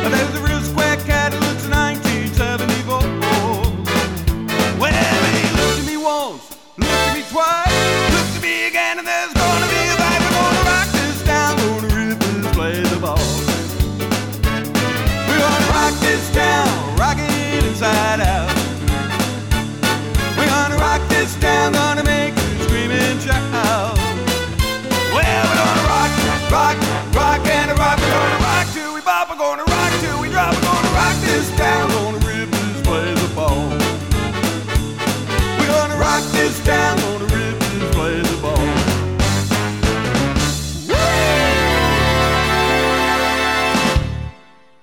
There's a real square cat who looks 1974. Well, he looked at me once, looked at me twice, looked at me again, and there's gonna be a fight. We're gonna rock this town, gonna rip this place apart. We're gonna rock this town, rock it inside out. We're gonna rock this town, gonna make you scream and shout. Well, we're gonna rock, rock, rock and rock. We're gonna rock till we bop. We're gonna rock till we drop. We're gonna rock this town, gonna rip this place apart. We're gonna rock this town.